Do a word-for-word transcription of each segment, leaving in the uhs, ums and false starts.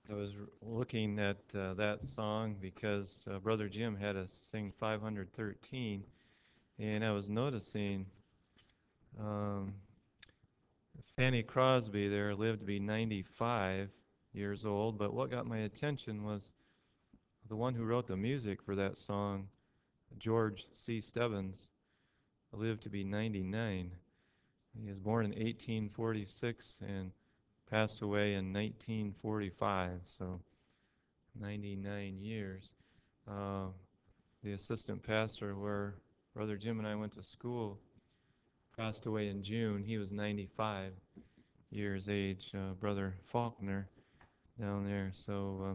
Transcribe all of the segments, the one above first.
I was r- looking at uh, that song because uh, Brother Jim had us sing five hundred thirteen, and I was noticing um, Fanny Crosby there lived to be ninety-five years old, but what got my attention was the one who wrote the music for that song, George C. Stebbins, lived to be ninety-nine. He was born in eighteen forty-six and passed away in nineteen forty-five, so ninety-nine years. Uh, the assistant pastor where Brother Jim and I went to school passed away in June. He was ninety-five years age, uh, Brother Faulkner down there. So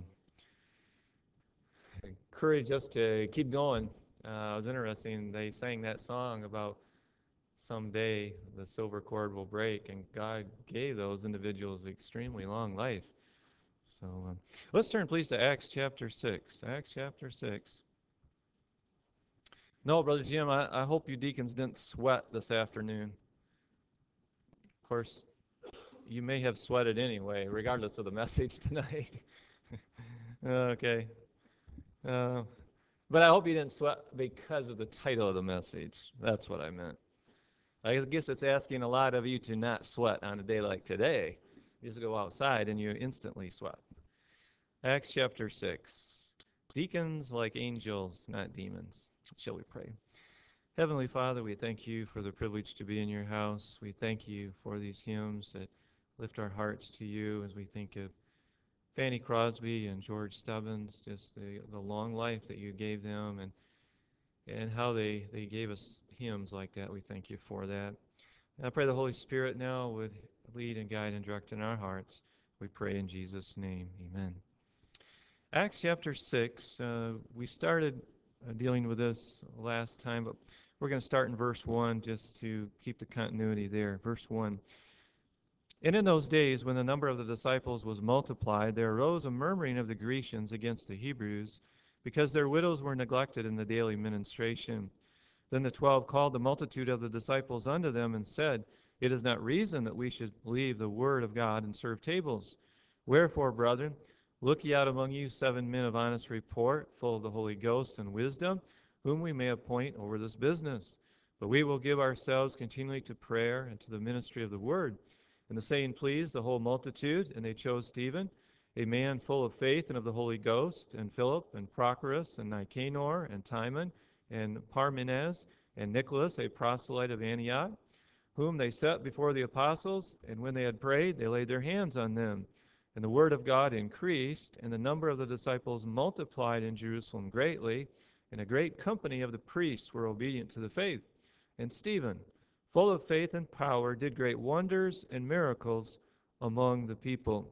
uh, encourage us to keep going. Uh, it was interesting. They sang that song about someday the silver cord will break, and God gave those individuals extremely long life. So um, let's turn, please, to Acts chapter six. Acts chapter six. No, Brother Jim, I, I hope you deacons didn't sweat this afternoon. Of course, you may have sweated anyway, regardless of the message tonight. Okay. Uh, but I hope you didn't sweat because of the title of the message. That's what I meant. I guess it's asking a lot of you to not sweat on a day like today. You just go outside and you instantly sweat. Acts chapter six. Deacons like angels, not demons. Shall we pray? Heavenly Father, we thank you for the privilege to be in your house. We thank you for these hymns that lift our hearts to you as we think of Fanny Crosby and George Stubbins, just the, the long life that you gave them and, and how they, they gave us hymns like that. We thank you for that. And I pray the Holy Spirit now would lead and guide and direct in our hearts. We pray in Jesus' name. Amen. Acts chapter six, uh, we started uh, dealing with this last time, but we're going to start in verse one just to keep the continuity there. Verse one. And in those days, when the number of the disciples was multiplied, there arose a murmuring of the Grecians against the Hebrews, because their widows were neglected in the daily ministration. Then the twelve called the multitude of the disciples unto them and said, It is not reason that we should leave the word of God and serve tables. Wherefore, brethren, look ye out among you seven men of honest report, full of the Holy Ghost and wisdom, whom we may appoint over this business. But we will give ourselves continually to prayer and to the ministry of the word. And the saying pleased the whole multitude, and they chose Stephen, a man full of faith and of the Holy Ghost, and Philip, and Prochorus, and Nicanor, and Timon, and Parmenas, and Nicholas, a proselyte of Antioch, whom they set before the apostles, and when they had prayed, they laid their hands on them. And the word of God increased, and the number of the disciples multiplied in Jerusalem greatly, and a great company of the priests were obedient to the faith. And Stephen, full of faith and power, did great wonders and miracles among the people.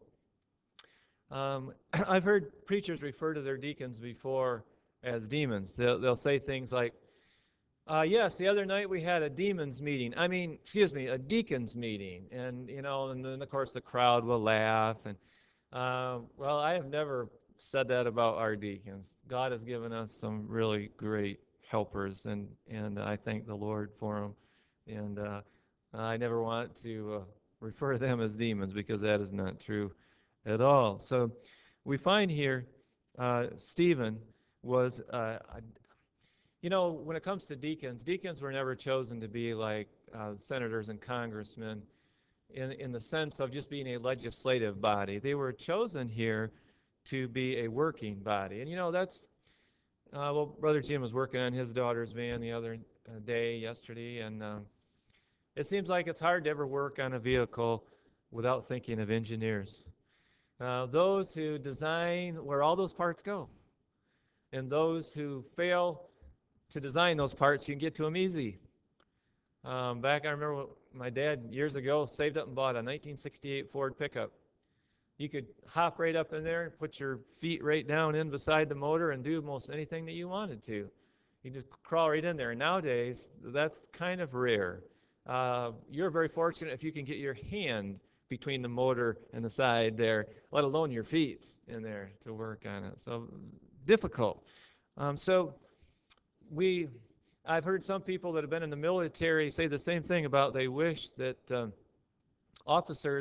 Um, I've heard preachers refer to their deacons before as demons. They'll, they'll say things like, uh, yes, the other night we had a demons meeting. I mean, excuse me, a deacons meeting. And, you know, and then, of course, the crowd will laugh. And, uh, well, I have never said that about our deacons. God has given us some really great helpers, and, and I thank the Lord for them. And uh, I never want to uh, refer to them as demons because that is not true at all. So we find here uh, Stephen was, uh, you know, when it comes to deacons, deacons were never chosen to be like uh, senators and congressmen in, in the sense of just being a legislative body. They were chosen here to be a working body. And, you know, that's, uh, well, Brother Jim was working on his daughter's van the other uh, day, yesterday, and uh, it seems like it's hard to ever work on a vehicle without thinking of engineers. Uh, those who design where all those parts go, and those who fail to design those parts, you can get to them easy. Um, back, I remember my dad years ago saved up and bought a nineteen sixty-eight Ford pickup. You could hop right up in there, put your feet right down in beside the motor, and do most anything that you wanted to. You just crawl right in there. And nowadays, that's kind of rare. Uh, you're very fortunate if you can get your hand between the motor and the side there, let alone your feet in there to work on it. So difficult. Um, so we, I've heard some people that have been in the military say the same thing about they wish that um, officers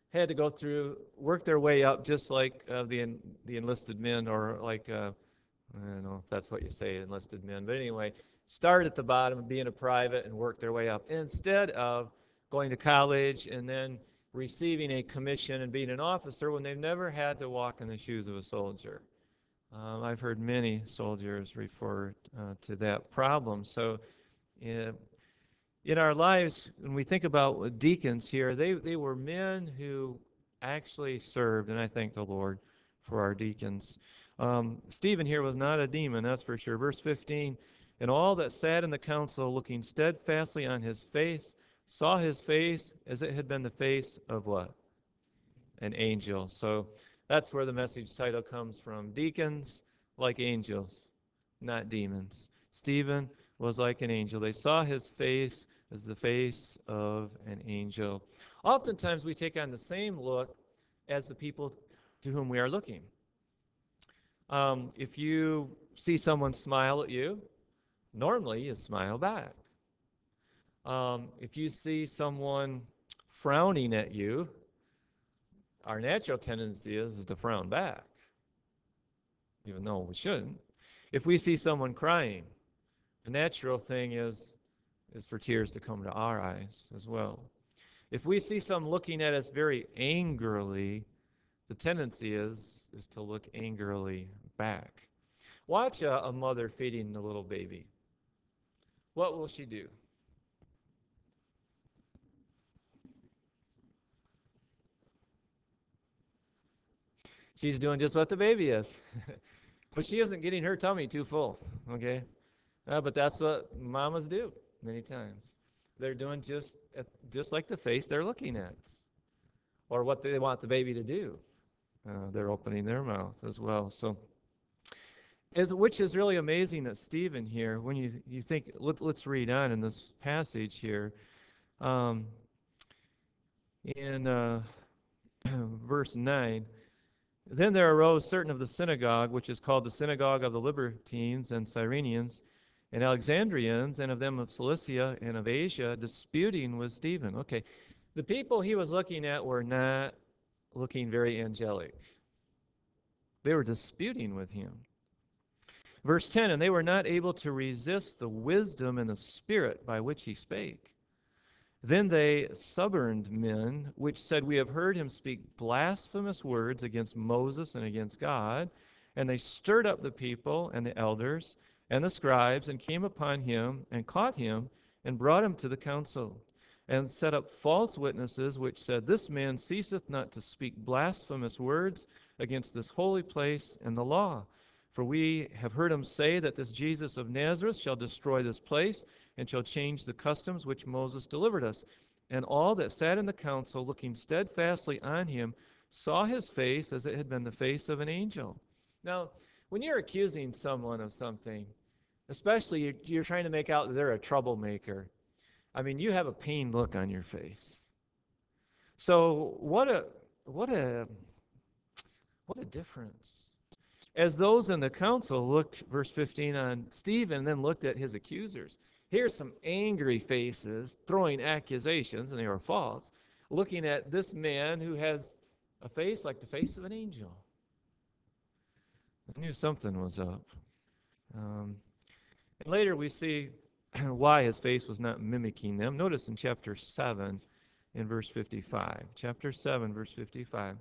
had to go through, work their way up, just like uh, the en- the enlisted men, or like uh, I don't know if that's what you say, enlisted men, but anyway, start at the bottom, being a private, and work their way up instead of going to college and then receiving a commission and being an officer when they've never had to walk in the shoes of a soldier. Um, I've heard many soldiers refer uh, to that problem. So, uh, in our lives, when we think about deacons here, they, they were men who actually served, and I thank the Lord for our deacons. Um, Stephen here was not a demon, that's for sure. Verse fifteen, and all that sat in the council, looking steadfastly on his face, saw his face as it had been the face of what? An angel. So that's where the message title comes from. Deacons like angels, not demons. Stephen was like an angel. They saw his face as the face of an angel. Oftentimes we take on the same look as the people to whom we are looking. Um, if you see someone smile at you, normally you smile back. Um, if you see someone frowning at you, our natural tendency is, is to frown back, even though we shouldn't. If we see someone crying, the natural thing is is for tears to come to our eyes as well. If we see someone looking at us very angrily, the tendency is is to look angrily back. Watch a, a mother feeding the little baby. What will she do? She's doing just what the baby is. But she isn't getting her tummy too full, okay? Uh, but that's what mamas do many times. They're doing just just like the face they're looking at, or what they want the baby to do. Uh, they're opening their mouth as well. So, is, which is really amazing that Stephen here, when you you think, let, let's read on in this passage here, um, in uh, verse nine. Then there arose certain of the synagogue, which is called the synagogue of the Libertines and Cyrenians, and Alexandrians, and of them of Cilicia and of Asia, disputing with Stephen. Okay, the people he was looking at were not looking very angelic. They were disputing with him. Verse ten, and they were not able to resist the wisdom and the spirit by which he spake. Then they suborned men, which said, we have heard him speak blasphemous words against Moses and against God. And they stirred up the people and the elders and the scribes, and came upon him and caught him and brought him to the council, and set up false witnesses, which said, this man ceaseth not to speak blasphemous words against this holy place and the law. For we have heard him say that this Jesus of Nazareth shall destroy this place, and shall change the customs which Moses delivered us. And all that sat in the council, looking steadfastly on him, saw his face as it had been the face of an angel. Now, when you're accusing someone of something, especially you're, you're trying to make out that they're a troublemaker, I mean, you have a pained look on your face. So what a what a what a difference. As those in the council looked, verse fifteen, on Stephen, and then looked at his accusers. Here's some angry faces throwing accusations, and they were false, looking at this man who has a face like the face of an angel. I knew something was up. Um, and later we see why his face was not mimicking them. Notice in chapter seven, in verse fifty-five. Chapter seven, verse fifty-five.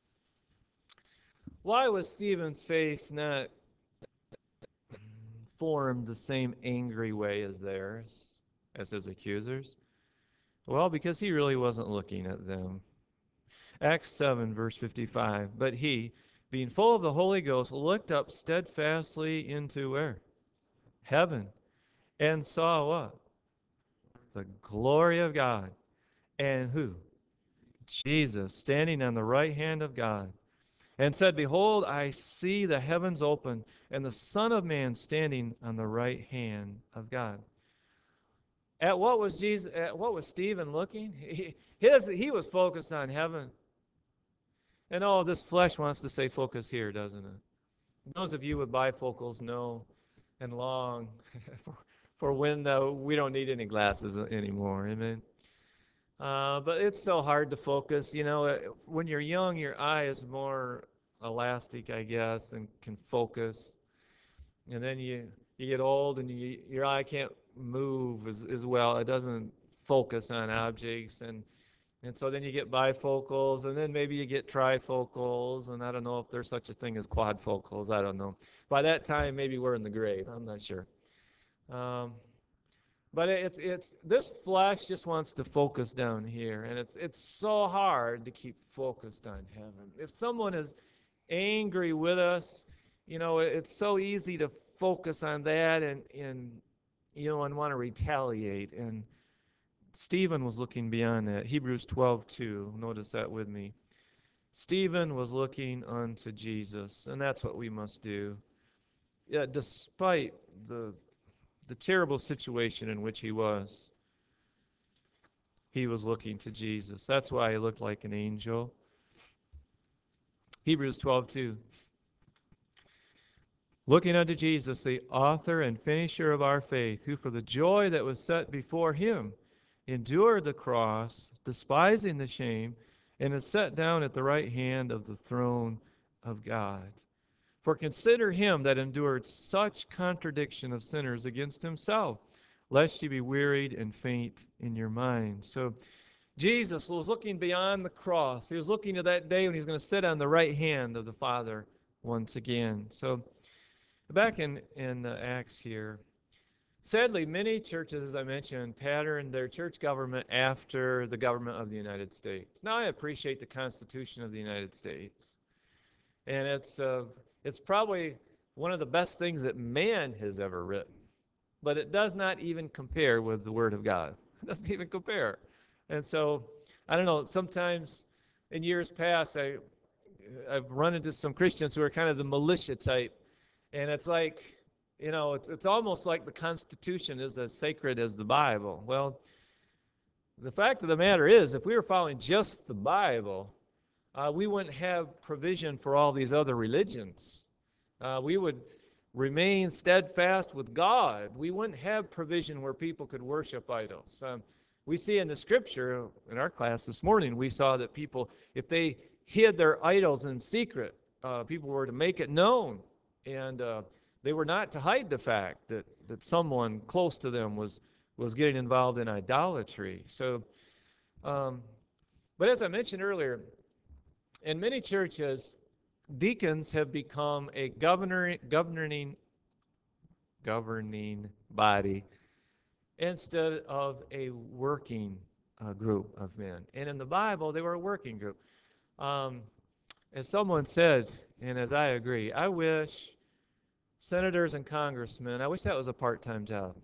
Why was Stephen's face not formed the same angry way as theirs, as his accusers? Well, because he really wasn't looking at them. Acts seven, verse fifty-five. But he, being full of the Holy Ghost, looked up steadfastly into where? Heaven. And saw what? The glory of God. And who? Jesus, standing on the right hand of God. And said, behold, I see the heavens open, and the Son of Man standing on the right hand of God. At what was Jesus? At what was Stephen looking? He, his, he was focused on heaven. And oh, this flesh wants to say focus here, doesn't it? Those of you with bifocals know and long for, for when uh, we don't need any glasses anymore. Amen. Uh, but it's so hard to focus. You know, uh, when you're young, your eye is more elastic, I guess, and can focus. And then you you get old, and you, your eye can't move as, as well. It doesn't focus on objects, and and so then you get bifocals, and then maybe you get trifocals, and I don't know if there's such a thing as quadfocals. I don't know. By that time, maybe we're in the grave. I'm not sure. Um, but it's it's this flesh just wants to focus down here, and it's it's so hard to keep focused on heaven. If someone is angry with us, you know, it's so easy to focus on that and and you know and want to retaliate. And Stephen was looking beyond that. Hebrews twelve two. Notice that with me. Stephen was looking unto Jesus, and that's what we must do. Yeah, despite the the terrible situation in which he was, he was looking to Jesus. That's why he looked like an angel. Hebrews twelve two. Looking unto Jesus, the author and finisher of our faith, who for the joy that was set before him endured the cross, despising the shame, and is set down at the right hand of the throne of God. For consider him that endured such contradiction of sinners against himself, lest ye be wearied and faint in your mind. So Jesus was looking beyond the cross. He was looking to that day when he's going to sit on the right hand of the Father once again. So back in, in uh, Acts here, sadly, many churches, as I mentioned, pattern their church government after the government of the United States. Now, I appreciate the Constitution of the United States, and it's uh, it's probably one of the best things that man has ever written, but it does not even compare with the Word of God. It doesn't even compare. And so, I don't know, sometimes in years past, I, I've run into some Christians who are kind of the militia type, and it's like, you know, it's, it's almost like the Constitution is as sacred as the Bible. Well, the fact of the matter is, if we were following just the Bible, uh, we wouldn't have provision for all these other religions. Uh, we would remain steadfast with God. We wouldn't have provision where people could worship idols. Um, we see in the scripture, in our class this morning, we saw that people, if they hid their idols in secret, uh, people were to make it known. And uh, they were not to hide the fact that, that someone close to them was, was getting involved in idolatry. So, um, but as I mentioned earlier, in many churches, deacons have become a governor, governing governing body instead of a working uh, group of men. And in the Bible, they were a working group. Um, as someone said, and as I agree, I wish senators and congressmen, I wish that was a part-time job.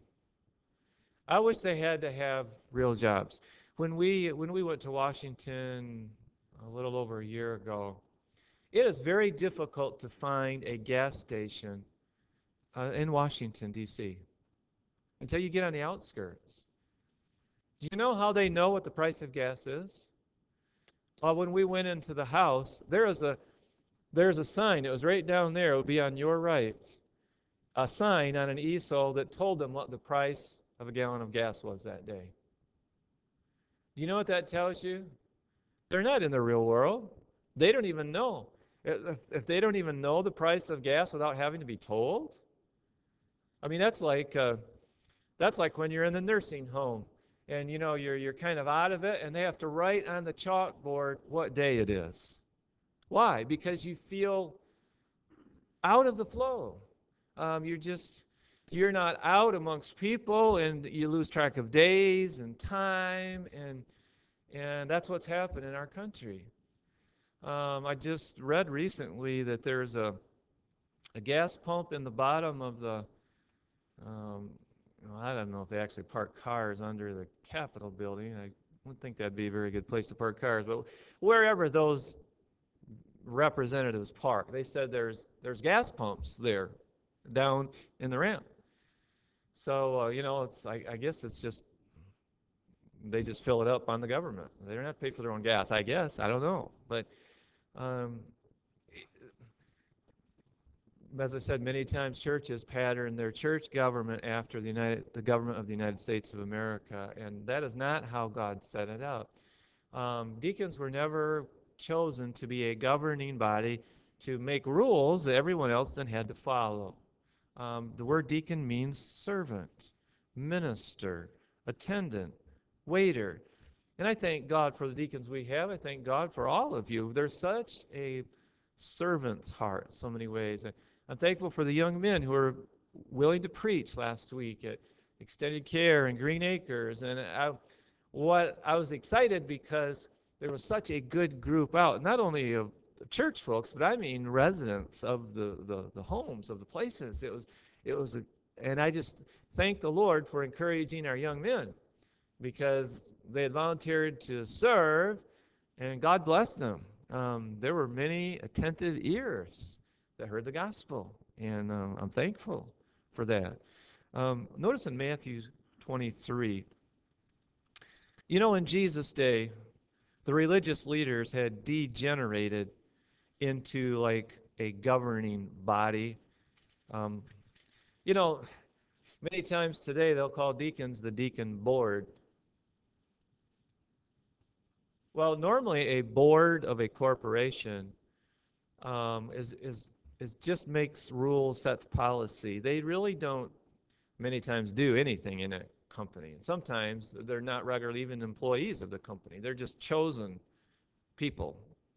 I wish they had to have real jobs. When we when we went to Washington a little over a year ago, it is very difficult to find a gas station uh, in Washington, D C until you get on the outskirts. Do you know how they know what the price of gas is? Well, when we went into the house, there is a there's a sign. It was right down there. It would be on your right. A sign on an easel that told them what the price of a gallon of gas was that day. Do you know what that tells you? They're not in the real world. They don't even know. If, if they don't even know the price of gas without having to be told, I mean, that's like uh, that's like when you're in the nursing home and you know you're you're kind of out of it, and they have to write on the chalkboard what day it is. Why? Because you feel out of the flow. Um, you're just you're not out amongst people, and you lose track of days and time, and and that's what's happened in our country. Um, I just read recently that there's a a gas pump in the bottom of the um, well, I don't know if they actually park cars under the Capitol building. I wouldn't think that'd be a very good place to park cars, but wherever those representatives park, they said there's there's gas pumps there down in the ramp. So uh, you know, it's I, I guess it's just they just fill it up on the government. They don't have to pay for their own gas. I guess I don't know, but um, as I said many times, churches pattern their church government after the United, the government of the United States of America, and that is not how God set it out. Um, deacons were never chosen to be a governing body to make rules that everyone else then had to follow. Um, the word deacon means servant, minister, attendant, waiter. And I thank God for the deacons we have. I thank God for all of you. There's such a servant's heart in so many ways. I'm thankful for the young men who were willing to preach last week at Extended Care and Green Acres. And I, what I was excited because there was such a good group out, not only of church folks, but I mean residents of the, the, the homes, of the places. It was, it was a, and I just thank the Lord for encouraging our young men because they had volunteered to serve, and God blessed them. Um, there were many attentive ears that heard the gospel, and um, I'm thankful for that. Um, notice in Matthew twenty-three, you know, in Jesus' day, the religious leaders had degenerated into like a governing body. Um, you know, many times today they'll call deacons the deacon board. Well, normally a board of a corporation um, is is is just makes rules, sets policy. They really don't many times do anything in a company. And sometimes they're not regularly even employees of the company. They're just chosen people.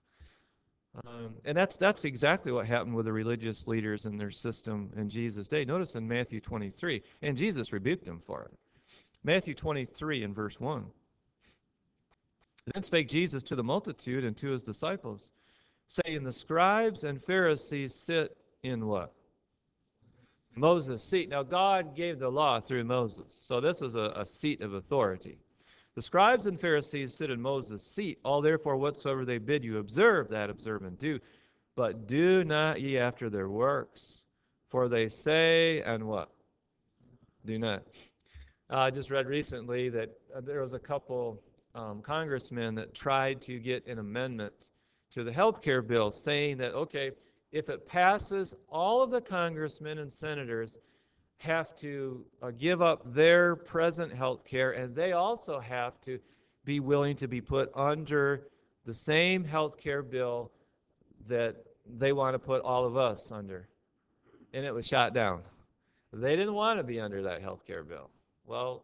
Um, and that's that's exactly what happened with the religious leaders and their system in Jesus' day. Notice in Matthew twenty-three, and Jesus rebuked them for it. Matthew twenty-three and verse one. Then spake Jesus to the multitude and to his disciples, saying, the scribes and Pharisees sit in what? Moses' seat. Now, God gave the law through Moses, so this was a, a seat of authority. The scribes and Pharisees sit in Moses' seat. All therefore whatsoever they bid you observe, that observe and do. But do not ye after their works, for they say, and what? Do not. Uh, I just read recently that uh, there was a couple um, congressmen that tried to get an amendment to the health care bill saying that, okay, if it passes, all of the congressmen and senators have to uh, give up their present health care, and they also have to be willing to be put under the same health care bill that they want to put all of us under. And it was shot down. They didn't want to be under that health care bill. Well,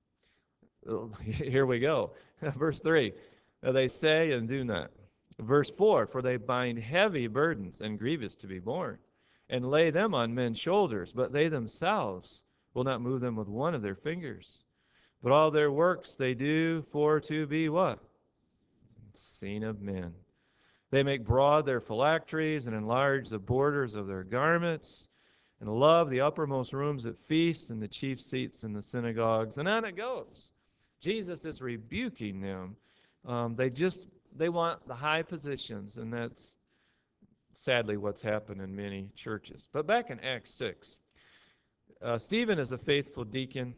here we go. Verse three, they say and do not. Verse four, for they bind heavy burdens and grievous to be borne, and lay them on men's shoulders, but they themselves will not move them with one of their fingers. But all their works they do for to be what? Seen of men. They make broad their phylacteries and enlarge the borders of their garments, and love the uppermost rooms at feasts and the chief seats in the synagogues. And on it goes. Jesus is rebuking them. Um, they just they want the high positions, and that's sadly what's happened in many churches. But back in Acts six, uh, Stephen is a faithful deacon.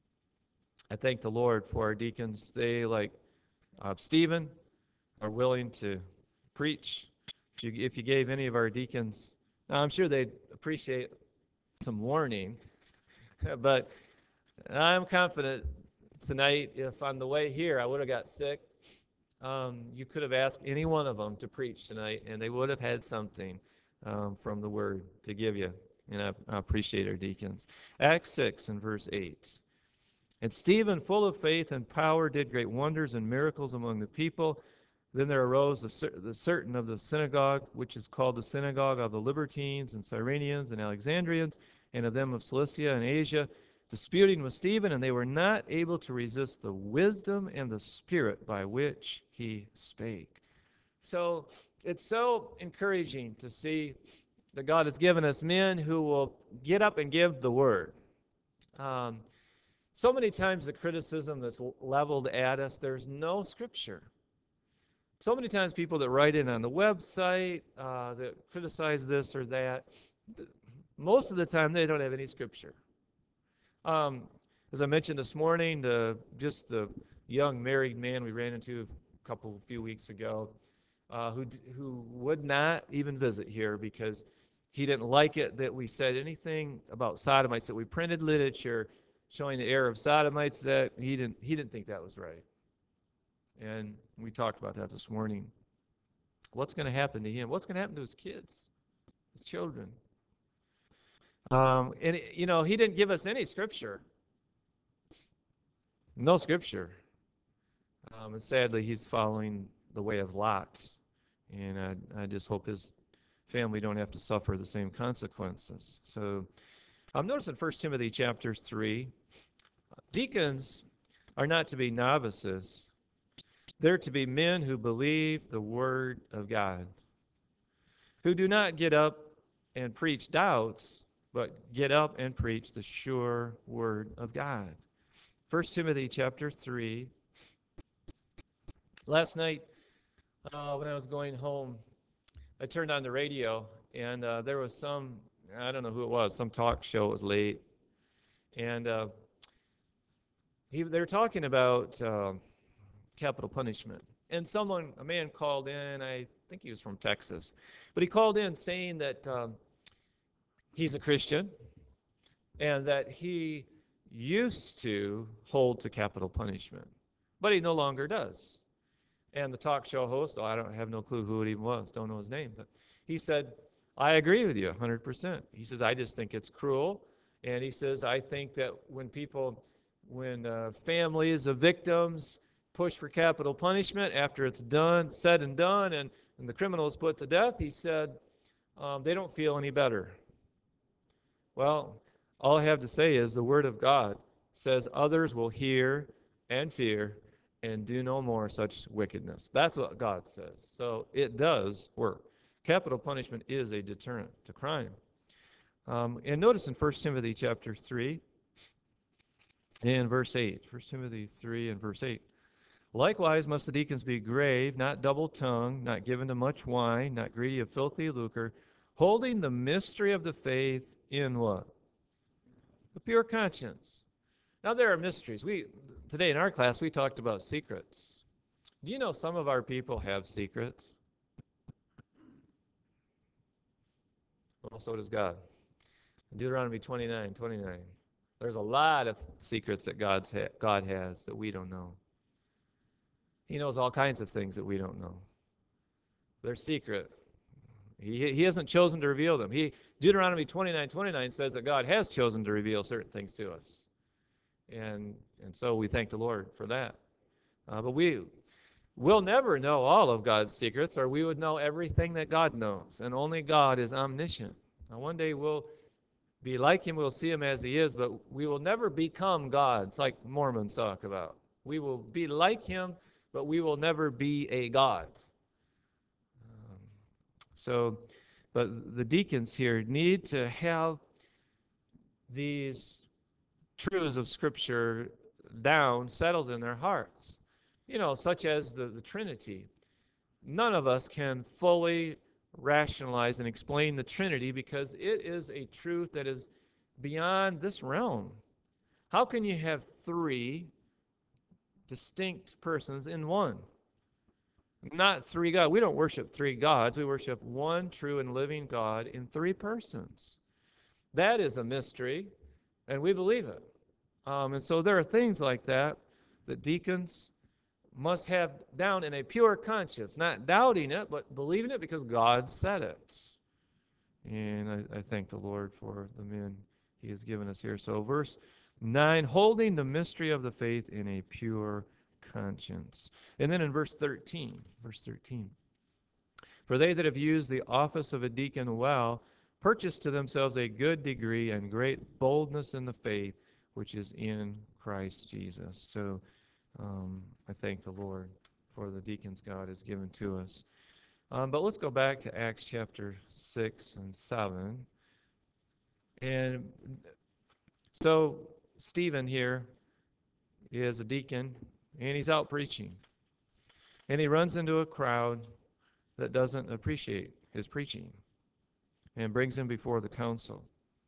I thank the Lord for our deacons. They, like uh, Stephen, are willing to preach. If you, if you gave any of our deacons, now I'm sure they'd appreciate some warning, but I'm confident tonight, if on the way here I would have got sick, um, you could have asked any one of them to preach tonight, and they would have had something um, from the Word to give you. And I, I appreciate our deacons. Acts six and verse eight. And Stephen, full of faith and power, did great wonders and miracles among the people. Then there arose the, the certain of the synagogue, which is called the synagogue of the Libertines and Cyrenians and Alexandrians, and of them of Cilicia and Asia, disputing with Stephen, and they were not able to resist the wisdom and the spirit by which he spake. So it's so encouraging to see that God has given us men who will get up and give the word. Um, so many times the criticism that's leveled at us, there's no scripture. So many times people that write in on the website uh, that criticize this or that, most of the time they don't have any scripture. Um, as I mentioned this morning, the just the young married man we ran into a couple few weeks ago, uh, who who would not even visit here because He didn't like it that we said anything about sodomites, that we printed literature showing the error of sodomites. That he didn't he didn't think that was right. And we talked about that this morning. What's going to happen to him? What's going to happen to his kids, his children? Um, and you know, he didn't give us any scripture. No scripture. Um, and sadly, he's following the way of Lot. And I, I just hope his family don't have to suffer the same consequences. So um, notice in First Timothy chapter three, deacons are not to be novices. They're to be men who believe the word of God, who do not get up and preach doubts, but get up and preach the sure word of God. First Timothy chapter three. Last night, uh, when I was going home, I turned on the radio, and uh, there was some, I don't know who it was, some talk show. It was late. And uh, he, they were talking about uh, capital punishment. And someone, a man called in, I think he was from Texas, but he called in saying that um, he's a Christian and that he used to hold to capital punishment, but he no longer does. And the talk show host, oh, I don't have no clue who it even was, don't know his name, but he said, I agree with you one hundred percent. He says, I just think it's cruel. And he says, I think that when people, when uh, families of victims push for capital punishment after it's done, said and done, and, and the criminal is put to death, he said, um, they don't feel any better. Well, all I have to say is the Word of God says others will hear and fear and do no more such wickedness. That's what God says. So it does work. Capital punishment is a deterrent to crime. Um, and notice in First Timothy chapter three and verse eight. First Timothy three and verse eight. Likewise must the deacons be grave, not double-tongued, not given to much wine, not greedy of filthy lucre, holding the mystery of the faith in what? A pure conscience. Now there are mysteries. We today in our class we talked about secrets. Do you know some of our people have secrets? Well, so does God. Deuteronomy twenty-nine, twenty-nine. There's a lot of secrets that God's ha- God has that we don't know. He knows all kinds of things that we don't know. They're secret. He, he hasn't chosen to reveal them. He Deuteronomy twenty-nine, twenty-nine says that God has chosen to reveal certain things to us. And, and so we thank the Lord for that. Uh, but we, we'll never know all of God's secrets, or we would know everything that God knows. And only God is omniscient. Now, one day we'll be like him, we'll see him as he is, but we will never become God. It's like Mormons talk about. We will be like him, but we will never be a God. Um, so, but the deacons here need to have these truths of Scripture down, settled in their hearts. You know, such as the, the Trinity. None of us can fully rationalize and explain the Trinity because it is a truth that is beyond this realm. How can you have three distinct persons in one? Not three gods. We don't worship three gods. We worship one true and living God in three persons. That is a mystery, and we believe it. Um, and so there are things like that that deacons must have down in a pure conscience, not doubting it, but believing it because God said it. And I, I thank the Lord for the men he has given us here. So verse nine, holding the mystery of the faith in a pure conscience. And then in verse thirteen, verse thirteen, for they that have used the office of a deacon well purchase to themselves a good degree and great boldness in the faith which is in Christ Jesus. So um, I thank the Lord for the deacons God has given to us. Um, but let's go back to Acts chapter six and seven. And so Stephen here is a deacon, and he's out preaching. And he runs into a crowd that doesn't appreciate his preaching and brings him before the council.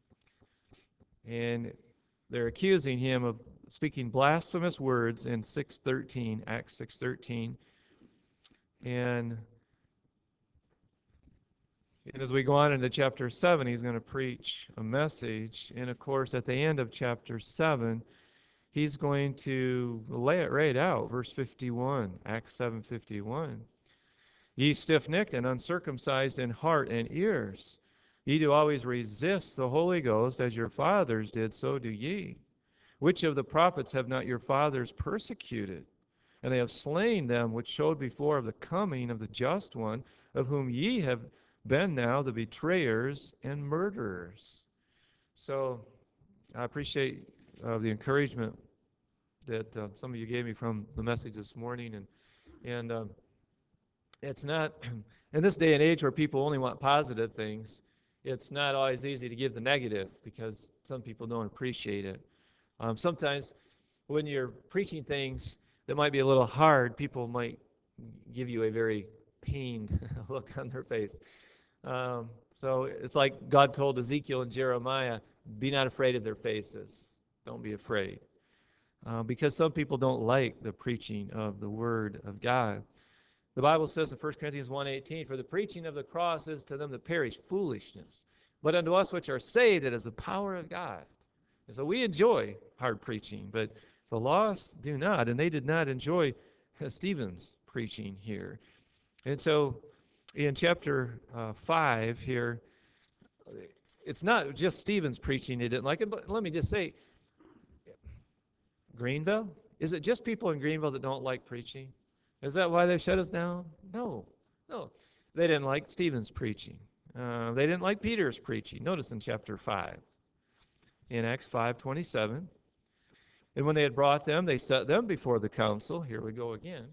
And they're accusing him of speaking blasphemous words in six thirteen, Acts six thirteen. And And as we go on into chapter seven, he's going to preach a message. And of course, at the end of chapter seven, he's going to lay it right out. Verse fifty-one, Acts seven fifty-one. Ye stiff-necked and uncircumcised in heart and ears, ye do always resist the Holy Ghost, as your fathers did, so do ye. Which of the prophets have not your fathers persecuted? And they have slain them which showed before of the coming of the just one, of whom ye have been now the betrayers and murderers. So I appreciate uh, the encouragement that uh, some of you gave me from the message this morning. And, and um, it's not, in this day and age where people only want positive things, it's not always easy to give the negative because some people don't appreciate it. Um, sometimes when you're preaching things that might be a little hard, people might give you a very pained look on their face. Um, so it's like God told Ezekiel and Jeremiah, be not afraid of their faces. Don't be afraid. Uh, because some people don't like the preaching of the Word of God. The Bible says in First Corinthians one eighteen, for the preaching of the cross is to them that perish foolishness, but unto us which are saved it is the power of God. And so we enjoy hard preaching, but the lost do not, and they did not enjoy Stephen's preaching here. And so in chapter uh, five here, it's not just Stephen's preaching they didn't like it, but let me just say, Greenville? Is it just people in Greenville that don't like preaching? Is that why they shut us down? No, no. They didn't like Stephen's preaching. Uh, they didn't like Peter's preaching. Notice in chapter five, in Acts five twenty-seven. And when they had brought them, they set them before the council. Here we go again.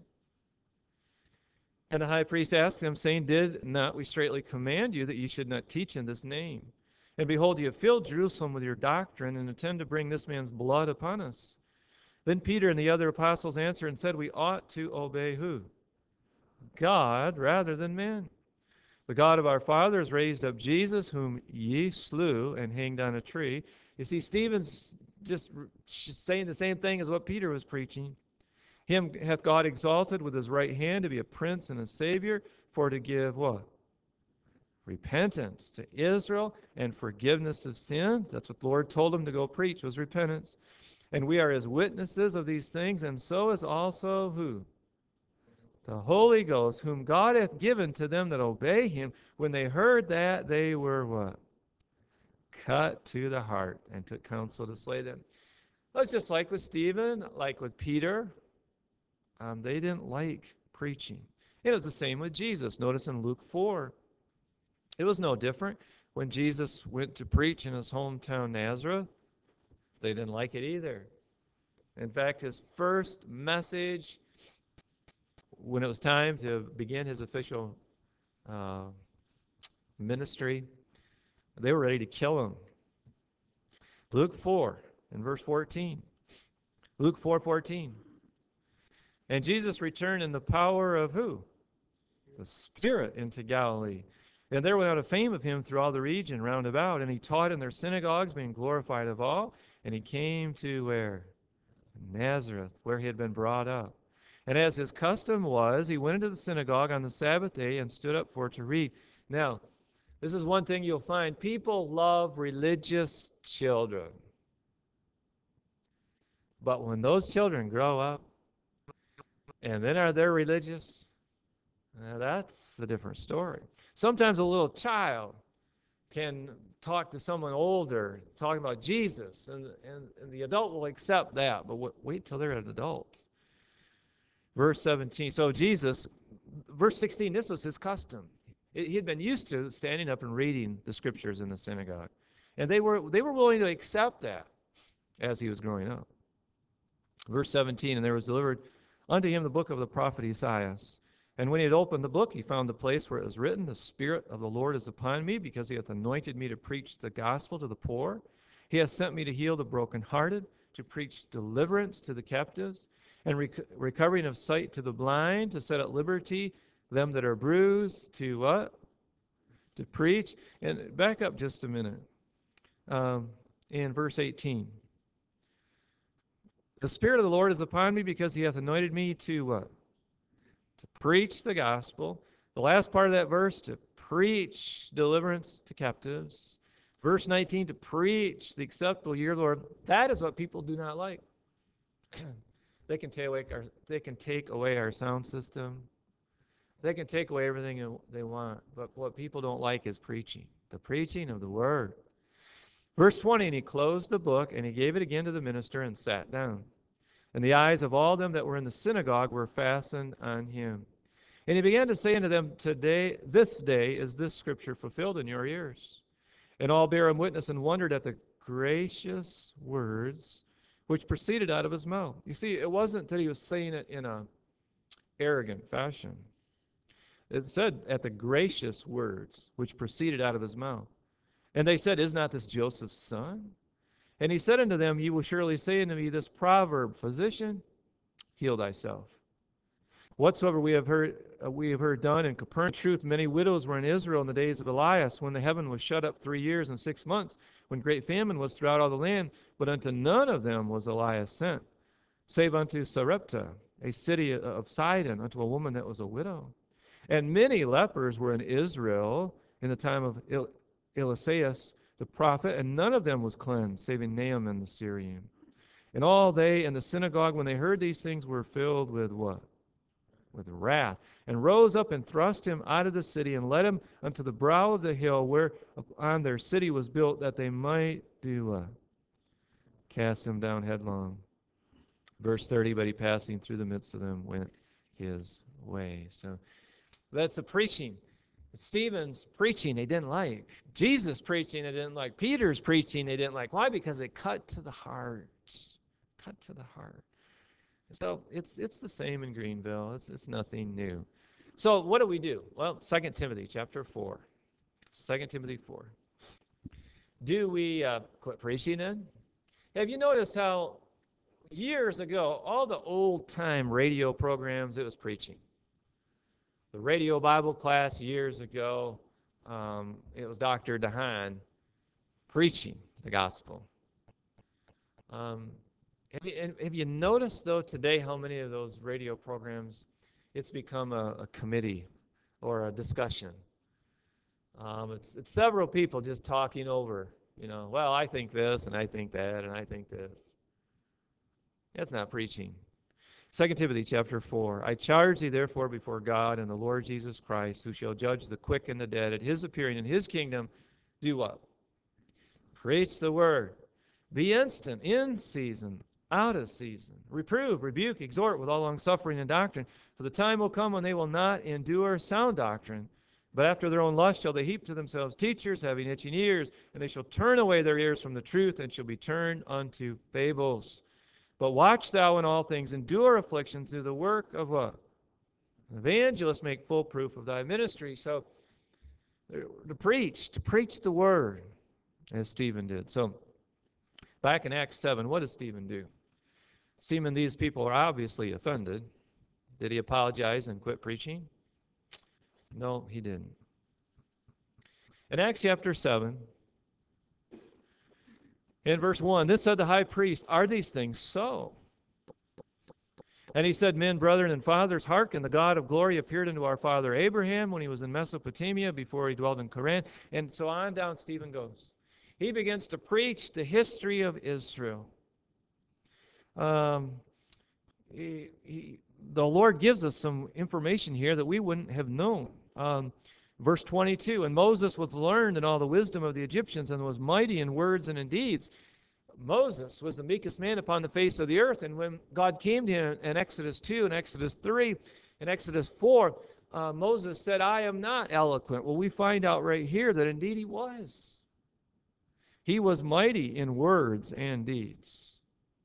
And the high priest asked them, saying, did not we straitly command you that ye should not teach in this name? And behold, ye have filled Jerusalem with your doctrine, and intend to bring this man's blood upon us. Then Peter and the other apostles answered and said, we ought to obey who? God rather than men. The God of our fathers raised up Jesus, whom ye slew and hanged on a tree. You see, Stephen's just saying the same thing as what Peter was preaching. Him hath God exalted with his right hand to be a prince and a savior, for to give what? Repentance to Israel and forgiveness of sins. That's what the Lord told him to go preach, was repentance. And we are his witnesses of these things, and so is also who? The Holy Ghost, whom God hath given to them that obey him. When they heard that, they were what? Cut to the heart, and took counsel to slay them. That's just like with Stephen, like with Peter. Um, they didn't like preaching. It was the same with Jesus. Notice in Luke four, it was no different. When Jesus went to preach in his hometown Nazareth, they didn't like it either. In fact, his first message, when it was time to begin his official uh, ministry, they were ready to kill him. Luke four, in verse fourteen. Luke four fourteen. And Jesus returned in the power of who? The Spirit into Galilee. And there went out a fame of him through all the region round about, and he taught in their synagogues, being glorified of all. And he came to where? Nazareth, where he had been brought up. And as his custom was, he went into the synagogue on the Sabbath day and stood up for to read. Now, this is one thing you'll find. People love religious children. But when those children grow up, and then are they religious? Now that's a different story. Sometimes a little child can talk to someone older, talking about Jesus, and, and, and the adult will accept that, but wait, wait till they're an adult. Verse seventeen, so Jesus, verse sixteen, this was his custom. He had been used to standing up and reading the scriptures in the synagogue. And they were, they were willing to accept that as he was growing up. Verse seventeen, and there was delivered unto him the book of the prophet Isaiah. And when he had opened the book, he found the place where it was written, the Spirit of the Lord is upon me, because he hath anointed me to preach the gospel to the poor. He hath sent me to heal the brokenhearted, to preach deliverance to the captives, and rec- recovering of sight to the blind, to set at liberty them that are bruised, to what? To preach. And back up just a minute. Um, in verse eighteen. The Spirit of the Lord is upon me, because he hath anointed me to what? To preach the gospel. The last part of that verse, to preach deliverance to captives. Verse nineteen, to preach the acceptable year of the Lord. That is what people do not like. They can take away our, they can take away our sound system. They can take away everything they want. But what people don't like is preaching. The preaching of the word. Verse twenty, and he closed the book, and he gave it again to the minister, and sat down. And the eyes of all them that were in the synagogue were fastened on him. And he began to say unto them, Today, this day is this scripture fulfilled in your ears. And all bare him witness and wondered at the gracious words which proceeded out of his mouth. You see, it wasn't that he was saying it in a arrogant fashion. It said at the gracious words which proceeded out of his mouth. And they said, Is not this Joseph's son? And he said unto them, Ye will surely say unto me this proverb, Physician, heal thyself. Whatsoever we have heard, uh, we have heard done in Capernaum. In truth, many widows were in Israel in the days of Elias, when the heaven was shut up three years and six months, when great famine was throughout all the land. But unto none of them was Elias sent, save unto Sarepta, a city of Sidon, unto a woman that was a widow. And many lepers were in Israel in the time of El- Eliseus the prophet, and none of them was cleansed, saving Naaman the Syrian. And all they in the synagogue, when they heard these things, were filled with what? With wrath, and rose up and thrust him out of the city, and led him unto the brow of the hill where upon their city was built, that they might do what? Cast him down headlong. Verse thirty, but he passing through the midst of them went his way. So that's the preaching. Stephen's preaching they didn't like. Jesus preaching they didn't like. Peter's preaching they didn't like. Why? Because they cut to the heart. Cut to the heart. So it's it's the same in Greenville. It's it's nothing new. So what do we do? Well, Second Timothy chapter four. Second Timothy four. Do we uh, quit preaching then? Have you noticed how years ago, all the old-time radio programs, it was preaching. The radio Bible class years ago, um, it was Doctor DeHaan preaching the gospel. Um, have, you, have you noticed, though, today how many of those radio programs, it's become a, a committee or a discussion? Um, it's, it's several people just talking over, you know, well, I think this, and I think that, and I think this. That's not preaching. Second Timothy chapter four, I charge thee therefore before God and the Lord Jesus Christ, who shall judge the quick and the dead at his appearing in his kingdom, do what? Preach the word. Be instant, in season, out of season. Reprove, rebuke, exhort with all longsuffering and doctrine. For the time will come when they will not endure sound doctrine, but after their own lust shall they heap to themselves teachers having itching ears, and they shall turn away their ears from the truth, and shall be turned unto fables. But watch thou in all things, endure afflictions, do the work of what? Evangelist, make full proof of thy ministry. So to preach, to preach the word, as Stephen did. So back in Acts seven, what does Stephen do? Seeing these people are obviously offended, did he apologize and quit preaching? No, he didn't. In Acts chapter seven, in verse one, this said the high priest, are these things so? And he said, Men, brethren, and fathers, hearken, the God of glory appeared unto our father Abraham when he was in Mesopotamia, before he dwelled in Haran. And so on down Stephen goes. He begins to preach the history of Israel. Um, he, he, the Lord gives us some information here that we wouldn't have known. Um, verse twenty-two, and Moses was learned in all the wisdom of the Egyptians, and was mighty in words and in deeds. Moses was the meekest man upon the face of the earth, and when God came to him in Exodus two and Exodus three and Exodus four, uh, Moses said, I am not eloquent. Well, we find out right here that indeed he was. He was mighty in words and deeds.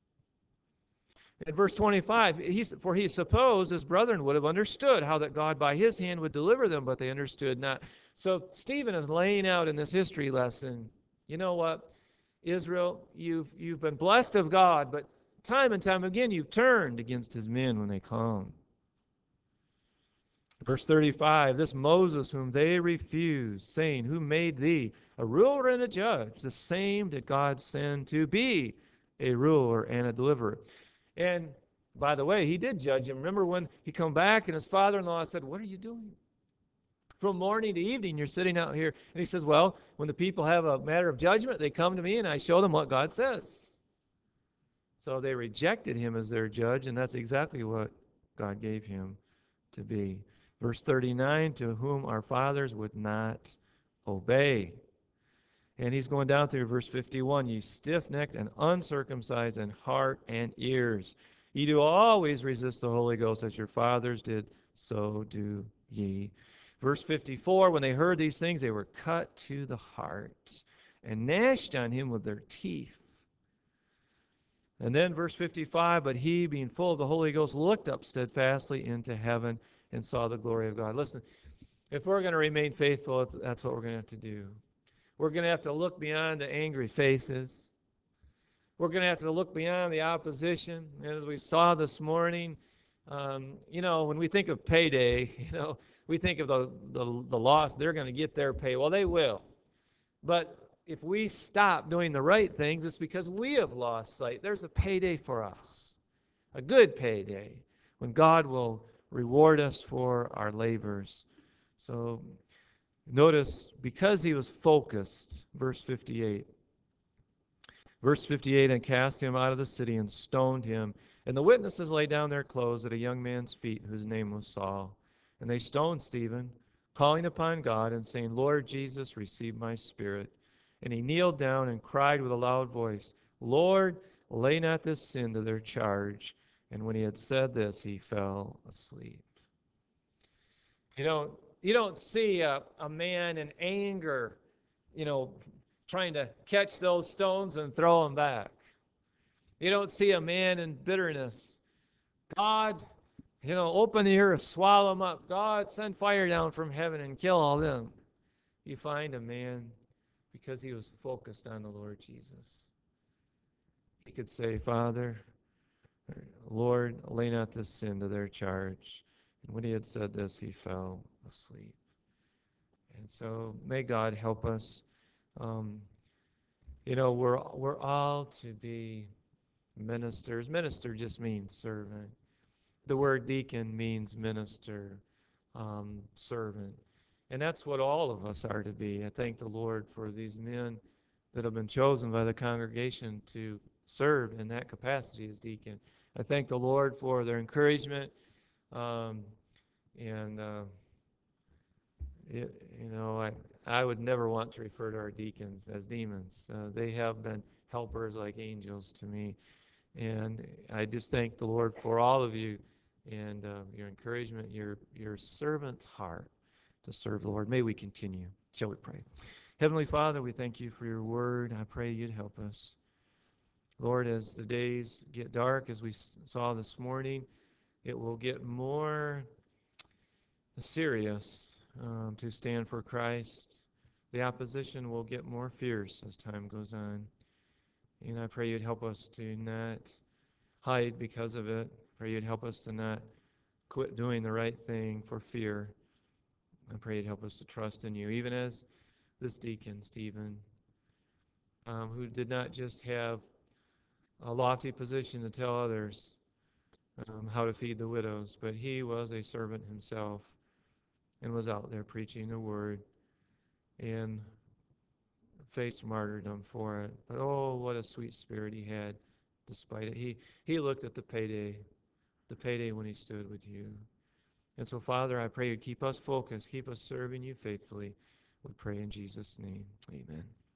In verse twenty-five, he, for he supposed his brethren would have understood how that God by his hand would deliver them, but they understood not. So Stephen is laying out in this history lesson, you know what? Israel, you've, you've been blessed of God, but time and time again you've turned against his men when they come. Verse thirty-five, this Moses whom they refused, saying, who made thee a ruler and a judge? The same did God send to be a ruler and a deliverer. And by the way, he did judge him. Remember when he come back and his father-in-law said, what are you doing? From morning to evening, you're sitting out here. And he says, well, when the people have a matter of judgment, they come to me and I show them what God says. So they rejected him as their judge, and that's exactly what God gave him to be. Verse thirty-nine, to whom our fathers would not obey. And he's going down through verse fifty-one, ye stiff-necked and uncircumcised in heart and ears. Ye do always resist the Holy Ghost as your fathers did, so do ye. Verse fifty-four, when they heard these things, they were cut to the heart and gnashed on him with their teeth. And then verse fifty-five, but he, being full of the Holy Ghost, looked up steadfastly into heaven and saw the glory of God. Listen, if we're going to remain faithful, that's what we're going to have to do. We're going to have to look beyond the angry faces. We're going to have to look beyond the opposition. As we saw this morning, um, you know, when we think of payday, you know, we think of the, the, the loss. They're going to get their pay. Well, they will. But if we stop doing the right things, it's because we have lost sight. There's a payday for us, a good payday, when God will reward us for our labors. So notice, because he was focused, verse fifty-eight. Verse fifty-eight, and cast him out of the city and stoned him. And the witnesses laid down their clothes at a young man's feet, whose name was Saul. And they stoned Stephen, calling upon God and saying, Lord Jesus, receive my spirit. And he kneeled down and cried with a loud voice, Lord, lay not this sin to their charge. And when he had said this, he fell asleep. You know, you don't see a, a man in anger, you know, trying to catch those stones and throw them back. You don't see a man in bitterness. God, you know, open the earth, swallow them up. God, send fire down from heaven and kill all them. You find a man, because he was focused on the Lord Jesus. He could say, Father, Lord, lay not this sin to their charge. And when he had said this, he fell asleep. And so may God help us. Um, you know, we're we're all to be ministers. Minister just means servant. The word deacon means minister, um, servant. And that's what all of us are to be. I thank the Lord for these men that have been chosen by the congregation to serve in that capacity as deacon. I thank the Lord for their encouragement. Um, and, uh, it, you know, I, I would never want to refer to our deacons as demons. Uh, they have been helpers like angels to me. And I just thank the Lord for all of you and uh, your encouragement, your, your servant heart to serve the Lord. May we continue. Shall we pray? Heavenly Father, we thank you for your word. I pray you'd help us. Lord, as the days get dark, as we saw this morning, it will get more serious um, to stand for Christ. The opposition will get more fierce as time goes on. And I pray you'd help us to not hide because of it. Pray you'd help us to not quit doing the right thing for fear. I pray you'd help us to trust in you, even as this deacon, Stephen, um, who did not just have a lofty position to tell others um, how to feed the widows, but he was a servant himself and was out there preaching the word and faced martyrdom for it. But oh, what a sweet spirit he had despite it. He, he looked at the payday, the payday when he stood with you. And so, Father, I pray you'd keep us focused, keep us serving you faithfully. We pray in Jesus' name. Amen.